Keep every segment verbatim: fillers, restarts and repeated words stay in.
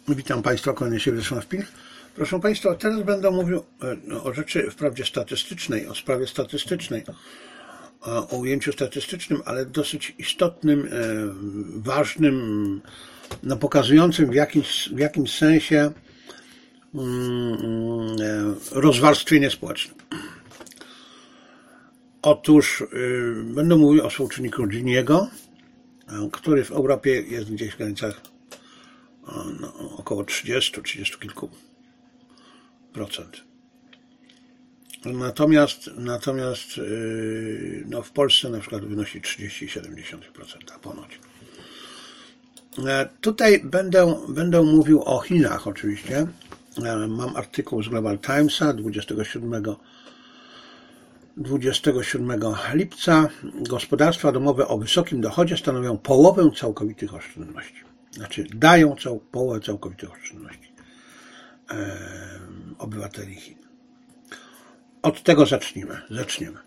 Witam Państwa, kłaniam się Wiesław Pilch. Proszę Państwa, teraz będę mówił o rzeczy wprawdzie statystycznej, o sprawie statystycznej, o ujęciu statystycznym, ale dosyć istotnym, ważnym, no pokazującym w jakimś, w jakimś sensie rozwarstwienie społeczne. Otóż będę mówił o współczynniku Giniego, który w Europie jest gdzieś w granicach no, około trzydziestu, trzydziestu kilku procent. Natomiast, natomiast no, w Polsce na przykład wynosi trzydzieści przecinek siedem procent ponoć. Tutaj będę, będę mówił o Chinach oczywiście. Mam artykuł z Global Timesa dwudziestego siódmego lipca. Gospodarstwa domowe o wysokim dochodzie stanowią połowę całkowitych oszczędności. Znaczy dają cał, połowę całkowitych oszczędności e, obywateli Chin. Od tego zacznijmy. zaczniemy.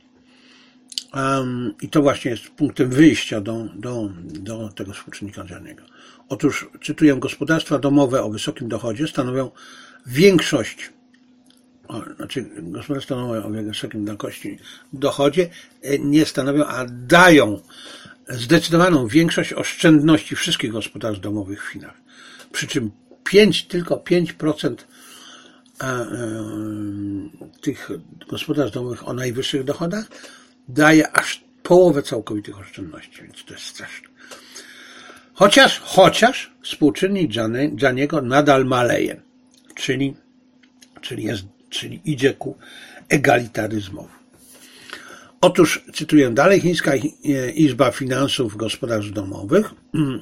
Um, I to właśnie jest punktem wyjścia do, do, do tego współczynnika Giniego. Otóż, cytuję, gospodarstwa domowe o wysokim dochodzie stanowią większość, o, znaczy gospodarstwa domowe o wysokim dochodzie nie stanowią, a dają zdecydowaną większość oszczędności wszystkich gospodarstw domowych w Chinach. Przy czym pięć, tylko pięć procent tych gospodarstw domowych o najwyższych dochodach daje aż połowę całkowitych oszczędności, więc to jest straszne. Chociaż, chociaż współczynnik Giniego nadal maleje, czyli, czyli, jest, czyli idzie ku egalitaryzmowi. Otóż, cytuję dalej, Chińska Izba Finansów Gospodarstw Domowych,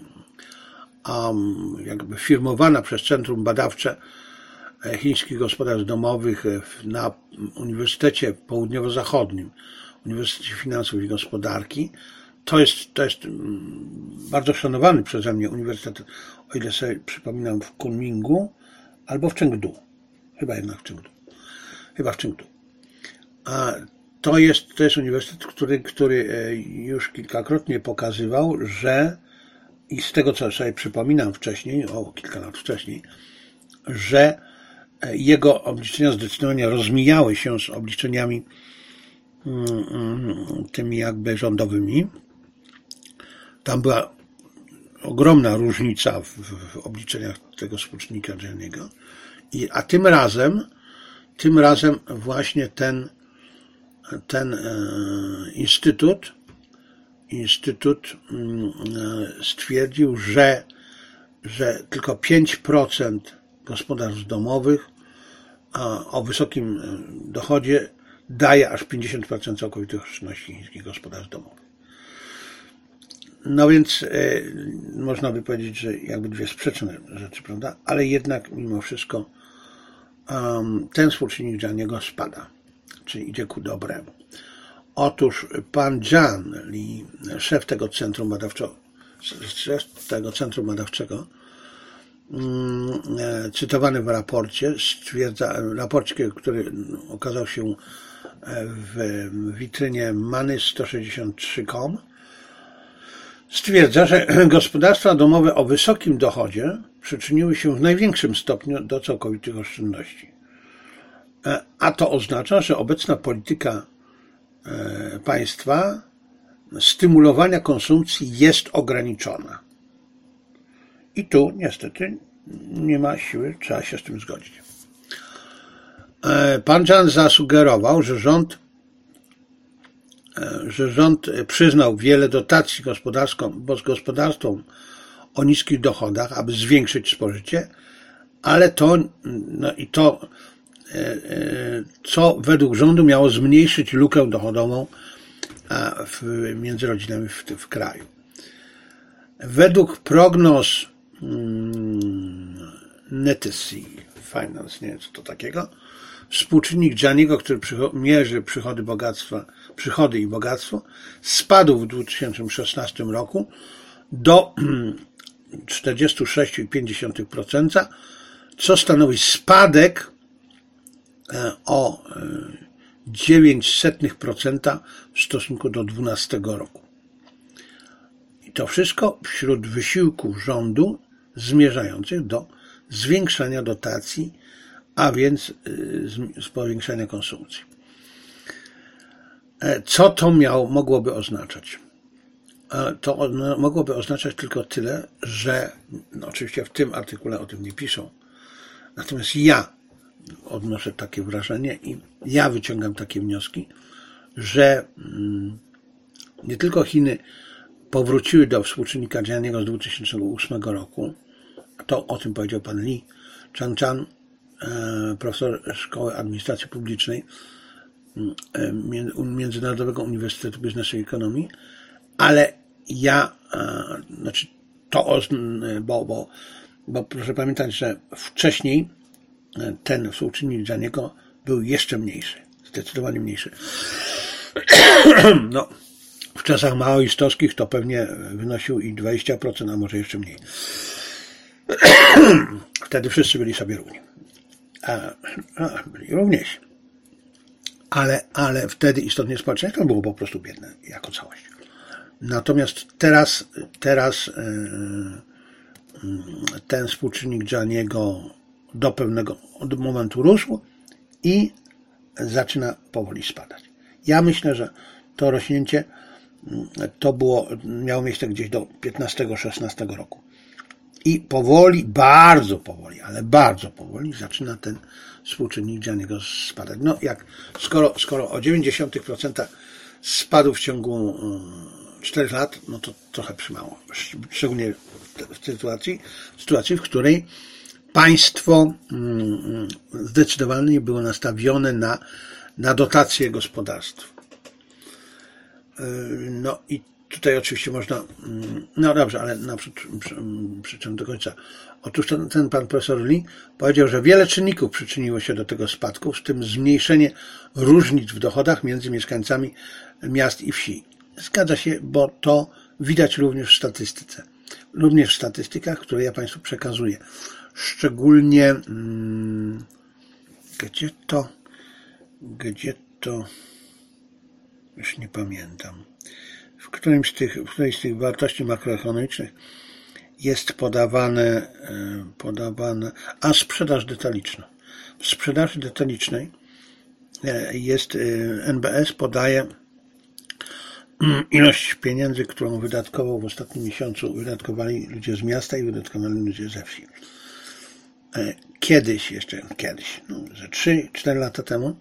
um, jakby firmowana przez Centrum Badawcze Chińskich Gospodarstw Domowych na Uniwersytecie Południowo-Zachodnim, Uniwersytecie Finansów i Gospodarki, to jest, to jest bardzo szanowany przeze mnie uniwersytet, o ile sobie przypominam, w Kunmingu albo w Chengdu. Chyba jednak w Chengdu. Chyba w Chengdu. A To jest, to jest uniwersytet, który, który już kilkakrotnie pokazywał, że i z tego, co sobie przypominam wcześniej, o kilka lat wcześniej, że jego obliczenia zdecydowanie rozmijały się z obliczeniami tymi jakby rządowymi. Tam była ogromna różnica w, w obliczeniach tego współczynnika Giniego. I, a tym razem, tym razem właśnie ten ten instytut, instytut stwierdził, że, że tylko pięć procent gospodarstw domowych o wysokim dochodzie daje aż pięćdziesiąt procent całkowitych oszczędności chińskich gospodarstw domowych. No więc można by powiedzieć, że jakby dwie sprzeczne rzeczy, prawda? Ale jednak mimo wszystko ten współczynnik Giniego spada, czyli idzie ku dobremu. Otóż pan Jian Li, szef tego centrum badawczego, szef tego centrum badawczego, cytowany w raporcie, stwierdza, raporcie, który okazał się w witrynie Money sto sześćdziesiąt trzy kropka com, stwierdza, że gospodarstwa domowe o wysokim dochodzie przyczyniły się w największym stopniu do całkowitych oszczędności. A to oznacza, że obecna polityka państwa stymulowania konsumpcji jest ograniczona. I tu niestety nie ma siły, trzeba się z tym zgodzić. Pan Jian zasugerował, że rząd, że rząd przyznał wiele dotacji gospodarstwom o niskich dochodach, aby zwiększyć spożycie, ale to, no i to co według rządu miało zmniejszyć lukę dochodową w, między rodzinami w, w kraju. Według prognoz hmm, Netesy Finance, nie wiem co to takiego, współczynnik Giniego, który mierzy przychody, bogactwa, przychody i bogactwo, spadł w dwa tysiące szesnastym roku do czterdzieści sześć przecinek pięć procent, co stanowi spadek o dziewięć przecinek pięć procent w stosunku do dwunastego roku. I to wszystko wśród wysiłków rządu zmierzających do zwiększania dotacji, a więc z powiększania konsumpcji. Co to miało, mogłoby oznaczać? To mogłoby oznaczać tylko tyle, że no oczywiście w tym artykule o tym nie piszą, natomiast ja odnoszę takie wrażenie i ja wyciągam takie wnioski, że nie tylko Chiny powróciły do współczynnika dziennego z dwa tysiące ósmego roku, to o tym powiedział pan Li Changchan, profesor Szkoły Administracji Publicznej Międzynarodowego Uniwersytetu Biznesu i Ekonomii, ale ja, znaczy to, bo, bo, bo proszę pamiętać, że wcześniej ten współczynnik dla niego był jeszcze mniejszy, zdecydowanie mniejszy. No, w czasach maoistowskich to pewnie wynosił i dwadzieścia procent, a może jeszcze mniej. Wtedy wszyscy byli sobie równi. A, a byli równiejsi. Ale, ale wtedy istotnie społeczeństwo było po prostu biedne jako całość. Natomiast teraz, teraz yy, ten współczynnik dla niego do pewnego momentu rósł i zaczyna powoli spadać. Ja myślę, że to rośnięcie to było, miało miejsce gdzieś do piętnastego szesnastego roku. I powoli, bardzo powoli, ale bardzo powoli zaczyna ten współczynnik dla niego spadać. No jak, skoro, skoro o dziewięćdziesiąt procent spadł w ciągu czterech lat, no to trochę przymało. Szczególnie w sytuacji, w sytuacji, w której państwo zdecydowanie było nastawione na, na dotację gospodarstw. No i tutaj oczywiście można, no dobrze, ale naprzód przyczyn do końca. Otóż ten, ten pan profesor Lee powiedział, że wiele czynników przyczyniło się do tego spadku, w tym zmniejszenie różnic w dochodach między mieszkańcami miast i wsi. Zgadza się, bo to widać również w statystyce. Również w statystykach, które ja Państwu przekazuję. Szczególnie, hmm, gdzie to, gdzie to, już nie pamiętam. W którymś z tych, w którejś z tych wartości makroekonomicznych jest podawane, podawane, a sprzedaż detaliczna. W sprzedaży detalicznej jest, N B S podaje ilość pieniędzy, którą wydatkował w ostatnim miesiącu, wydatkowali ludzie z miasta i wydatkowali ludzie ze wsi. Kiedyś, jeszcze kiedyś, no, że trzy cztery lata temu,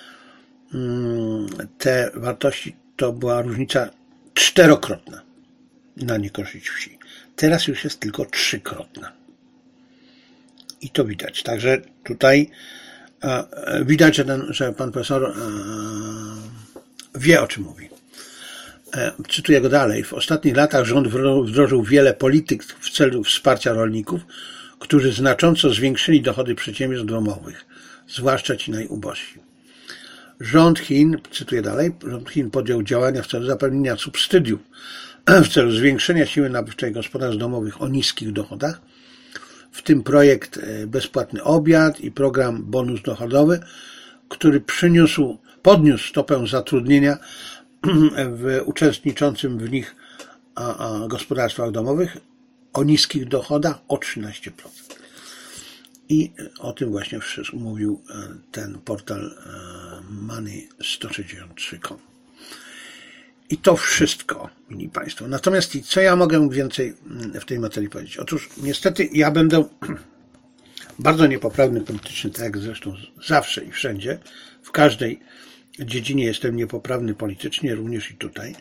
te wartości to była różnica czterokrotna na niekorzyść wsi. Teraz już jest tylko trzykrotna. I to widać. Także tutaj e, widać, że, ten, że pan profesor e, wie, o czym mówi. E, cytuję go dalej. W ostatnich latach rząd wdrożył wiele polityk w celu wsparcia rolników, którzy znacząco zwiększyli dochody przedsiębiorstw domowych, zwłaszcza ci najubożsi. Rząd Chin, cytuję dalej, rząd Chin podjął działania w celu zapewnienia subsydiów w celu zwiększenia siły nabywczej gospodarstw domowych o niskich dochodach, w tym projekt Bezpłatny Obiad i program Bonus Dochodowy, który przyniósł, podniósł stopę zatrudnienia w uczestniczącym w nich gospodarstwach domowych o niskich dochodach o trzynaście procent. I o tym właśnie mówił ten portal Money sto sześćdziesiąt trzy kropka com. I to wszystko, mili Państwo. Natomiast co ja mogę więcej w tej materii powiedzieć? Otóż niestety ja będę bardzo niepoprawny politycznie, tak jak zresztą zawsze i wszędzie. W każdej dziedzinie jestem niepoprawny politycznie, również i tutaj.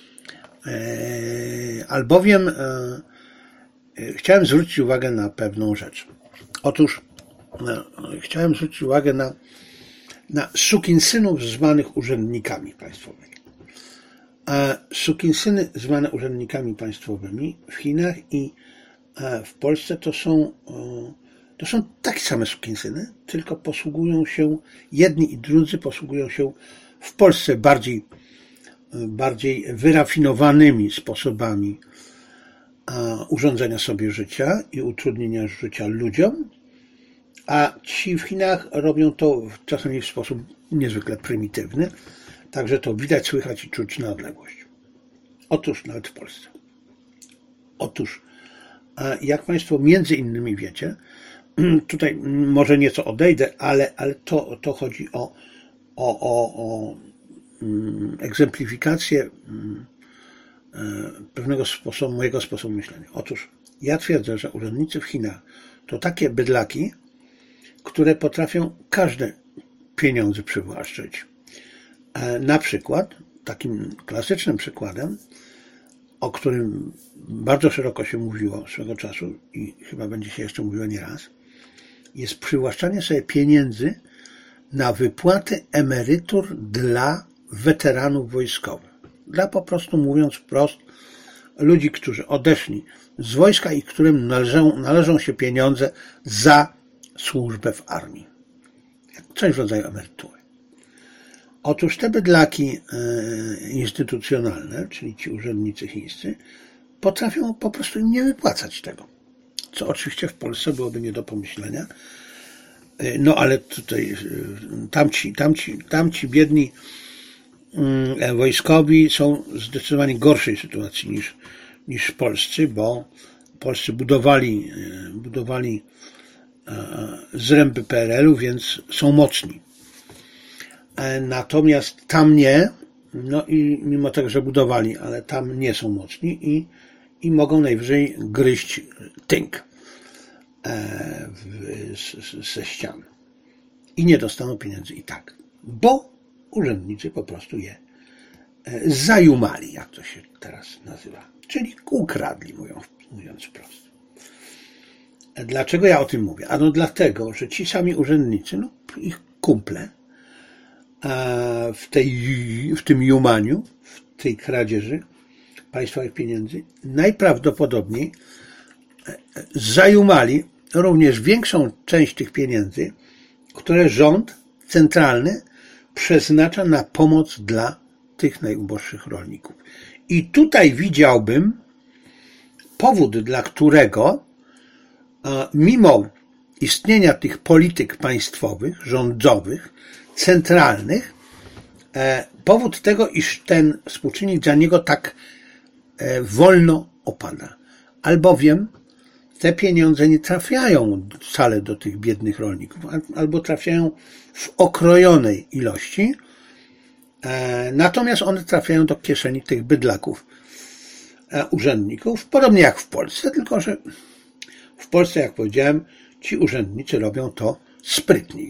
Albowiem chciałem zwrócić uwagę na pewną rzecz. Otóż chciałem zwrócić uwagę na, na sukinsynów zwanych urzędnikami państwowymi. A sukinsyny zwane urzędnikami państwowymi w Chinach i w Polsce to są, to są takie same sukinsyny, tylko posługują się, jedni i drudzy posługują się w Polsce bardziej, bardziej wyrafinowanymi sposobami urządzenia sobie życia i utrudnienia życia ludziom, a ci w Chinach robią to czasami w sposób niezwykle prymitywny, także to widać, słychać i czuć na odległość. Otóż nawet w Polsce. Otóż, jak Państwo między innymi wiecie, tutaj może nieco odejdę, ale, ale to, to chodzi o, o, o, o egzemplifikację pewnego sposobu, mojego sposobu myślenia. Otóż ja twierdzę, że urzędnicy w Chinach to takie bydlaki, które potrafią każde pieniądze przywłaszczyć. Na przykład, takim klasycznym przykładem, o którym bardzo szeroko się mówiło swego czasu i chyba będzie się jeszcze mówiło nieraz, jest przywłaszczanie sobie pieniędzy na wypłatę emerytur dla weteranów wojskowych. Dla, po prostu mówiąc wprost, ludzi, którzy odeszli z wojska i którym należą, należą się pieniądze za służbę w armii. Coś w rodzaju emerytury. Otóż te bydlaki instytucjonalne, czyli ci urzędnicy chińscy, potrafią po prostu im nie wypłacać tego. Co oczywiście w Polsce byłoby nie do pomyślenia. No ale tutaj tamci, tamci, tamci biedni wojskowi są w zdecydowanie gorszej sytuacji niż, niż polscy, bo Polscy budowali, budowali zręby P R L u, więc są mocni. Natomiast tam nie, no i mimo tego, że budowali, ale tam nie są mocni i, i mogą najwyżej gryźć tynk ze ścian. I nie dostaną pieniędzy i tak, bo urzędnicy po prostu je zajumali, jak to się teraz nazywa. Czyli ukradli, mówiąc wprost. Dlaczego ja o tym mówię? Ano dlatego, że ci sami urzędnicy, no ich kumple, w, tej, w tym jumaniu, w tej kradzieży państwowych pieniędzy, najprawdopodobniej zajumali również większą część tych pieniędzy, które rząd centralny przeznacza na pomoc dla tych najuboższych rolników. I tutaj widziałbym powód, dla którego mimo istnienia tych polityk państwowych, rządowych, centralnych, powód tego, iż ten współczynnik dla niego tak wolno opada. Albowiem te pieniądze nie trafiają wcale do tych biednych rolników, albo trafiają w okrojonej ilości, natomiast one trafiają do kieszeni tych bydlaków, urzędników, podobnie jak w Polsce, tylko że w Polsce, jak powiedziałem, ci urzędnicy robią to sprytniej.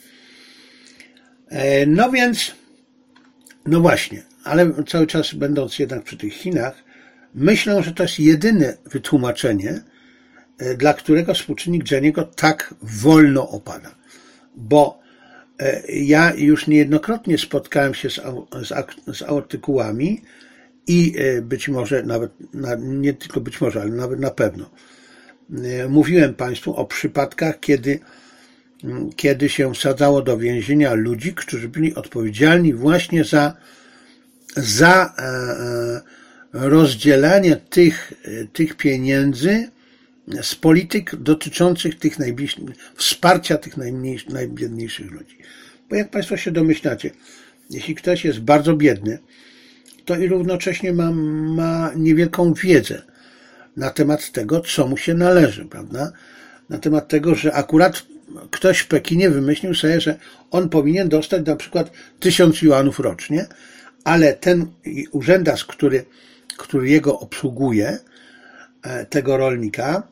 No więc, no właśnie, ale cały czas będąc jednak przy tych Chinach, myślę, że to jest jedyne wytłumaczenie, dla którego współczynnik Giniego tak wolno opada. Bo ja już niejednokrotnie spotkałem się z, z, z artykułami i być może nawet, nie tylko być może, ale nawet na pewno, mówiłem Państwu o przypadkach, kiedy, kiedy się wsadzało do więzienia ludzi, którzy byli odpowiedzialni właśnie za, za rozdzielanie tych, tych pieniędzy z polityk dotyczących tych najbliższych, wsparcia tych najbiedniejszych ludzi. Bo jak Państwo się domyślacie, jeśli ktoś jest bardzo biedny, to i równocześnie ma, ma niewielką wiedzę na temat tego, co mu się należy, prawda? Na temat tego, że akurat ktoś w Pekinie wymyślił sobie, że on powinien dostać na przykład tysiąc juanów rocznie, ale ten urzędas, który, który jego obsługuje, tego rolnika,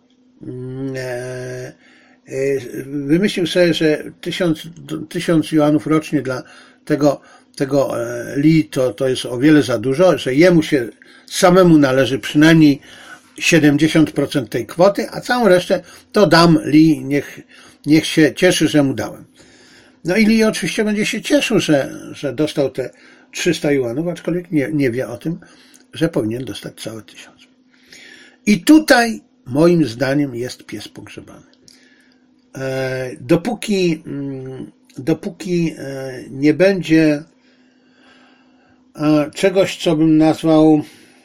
wymyślił sobie, że tysiąc, tysiąc juanów rocznie dla tego, tego Li to, to jest o wiele za dużo, że jemu się samemu należy przynajmniej siedemdziesiąt procent tej kwoty, a całą resztę to dam Li, niech, niech się cieszy, że mu dałem. No i Li oczywiście będzie się cieszył, że, że dostał te trzysta juanów, aczkolwiek nie, nie wie o tym, że powinien dostać całe tysiąc. I tutaj moim zdaniem jest pies pogrzebany. Dopóki, dopóki nie będzie czegoś, co bym nazwał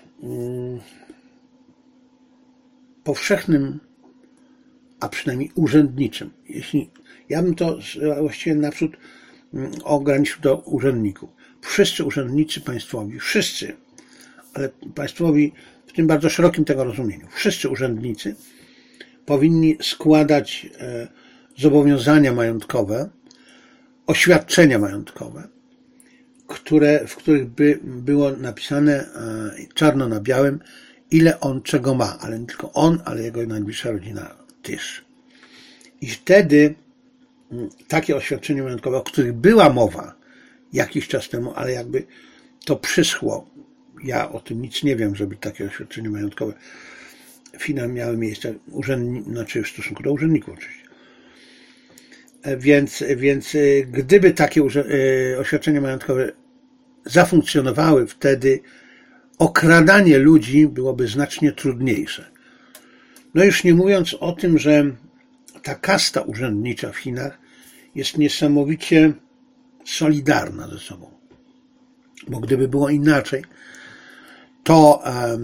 powszechnym, a przynajmniej urzędniczym. Jeśli ja bym to właściwie naprzód ograniczył do urzędników. Wszyscy urzędnicy państwowi, wszyscy, ale państwowi w tym bardzo szerokim tego rozumieniu, wszyscy urzędnicy powinni składać zobowiązania majątkowe, oświadczenia majątkowe, które, w których by było napisane czarno na białym, ile on czego ma, ale nie tylko on, ale jego najbliższa rodzina też. I wtedy takie oświadczenie majątkowe, o których była mowa jakiś czas temu, ale jakby to przyschło. Ja o tym nic nie wiem, żeby takie oświadczenie majątkowe w Chinach miały miejsce, urzędni, znaczy w stosunku do urzędników oczywiście. Więc, więc gdyby takie oświadczenia majątkowe zafunkcjonowały, wtedy okradanie ludzi byłoby znacznie trudniejsze. No już nie mówiąc o tym, że ta kasta urzędnicza w Chinach jest niesamowicie solidarna ze sobą. Bo gdyby było inaczej, to,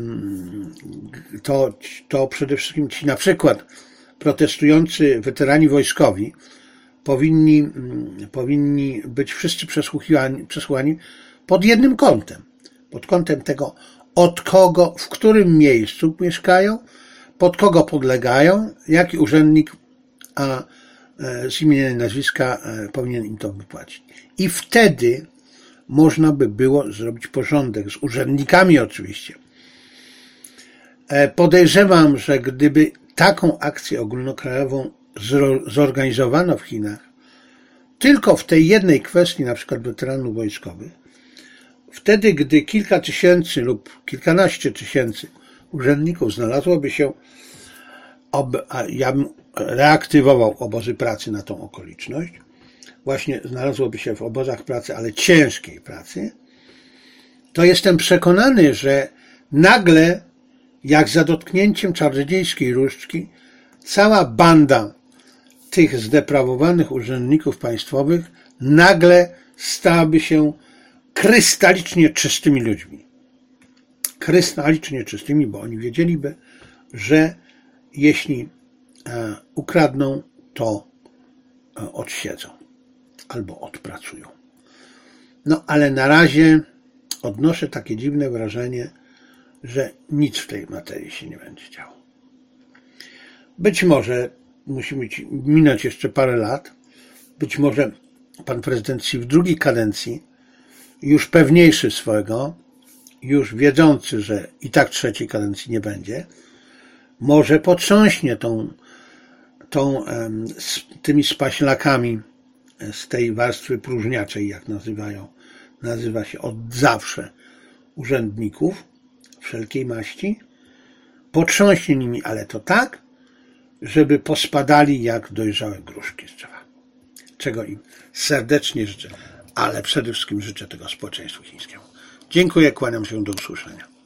to, to przede wszystkim ci na przykład protestujący weterani wojskowi powinni, powinni być wszyscy przesłuchiwani, przesłuchani pod jednym kątem. Pod kątem tego, od kogo, w którym miejscu mieszkają, pod kogo podlegają, jaki urzędnik a z imienia i nazwiska powinien im to wypłacić. I wtedy można by było zrobić porządek z urzędnikami oczywiście. Podejrzewam, że gdyby taką akcję ogólnokrajową zorganizowano w Chinach, tylko w tej jednej kwestii, na przykład weteranów wojskowych, wtedy, gdy kilka tysięcy lub kilkanaście tysięcy urzędników znalazłoby się, a ja bym reaktywował obozy pracy na tą okoliczność, właśnie znalazłoby się w obozach pracy, ale ciężkiej pracy, to jestem przekonany, że nagle, jak za dotknięciem czarodziejskiej różdżki, cała banda tych zdeprawowanych urzędników państwowych nagle stałaby się krystalicznie czystymi ludźmi. Krystalicznie czystymi, bo oni wiedzieliby, że jeśli ukradną, to odsiedzą albo odpracują. No ale na razie odnoszę takie dziwne wrażenie, że nic w tej materii się nie będzie działo. Być może musi minąć jeszcze parę lat, być może pan prezydent Xi w drugiej kadencji, już pewniejszy swego, już wiedzący, że i tak trzeciej kadencji nie będzie, może potrząśnie tą, tą, tymi spaślakami z tej warstwy próżniaczej, jak nazywają, nazywa się od zawsze urzędników wszelkiej maści, potrząśnie nimi, ale to tak, żeby pospadali jak dojrzałe gruszki z drzewa. Czego im serdecznie życzę, ale przede wszystkim życzę tego społeczeństwu chińskiemu. Dziękuję, kłaniam się, do usłyszenia.